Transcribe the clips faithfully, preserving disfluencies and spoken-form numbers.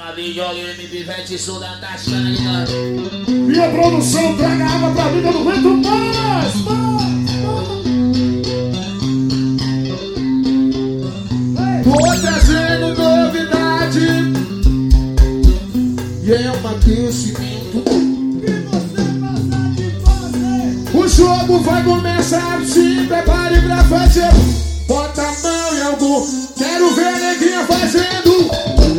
Davi joga M Pivete, sou da Taxana. Minha produção, traga água pra mim, eu não aguento mais, Tô trazendo novidade e é um aquecimento que você gosta de fazer. O jogo vai começar, se prepare pra fazer. Bota a mão em algum, quero ver a neguinha fazendo.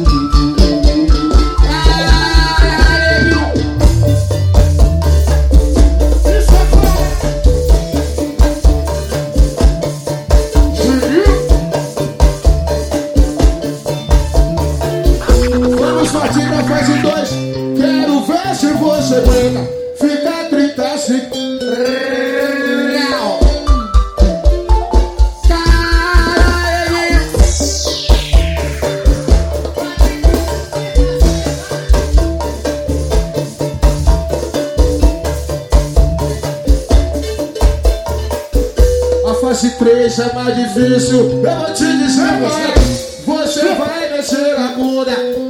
Partida fase dois, quero ver se você aguenta. Fica trinta segundos. A fase três é mais difícil. Eu vou te dizer, você, você vai descer a bunda.